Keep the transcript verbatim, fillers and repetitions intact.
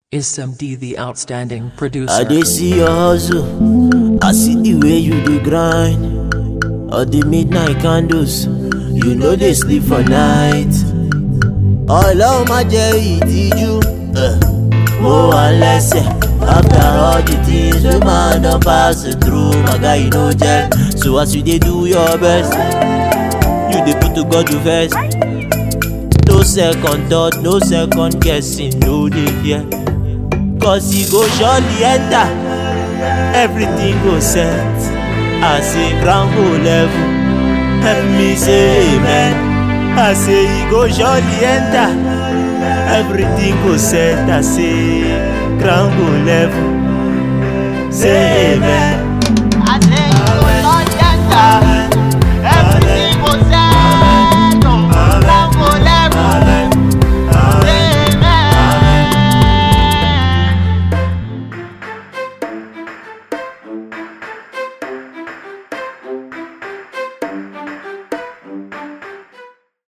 Is Sam D the outstanding producer? I dey see your hustle, I see the way you dey grind. All the midnight candles, you know they sleep for night. Ọlọ́run má jẹ́ ìtìjú, mo wà lẹ́sẹ̀. After all the things wey man don pass through, my guy you no gel. So as you dey do your best, you dey put to God first. No second thought, no second guessing, no dey fear. Cause he go surely enter, everything go set. I say ground go level, help me say amen. I say he go surely enter, everything go set. I say ground go level, say amen.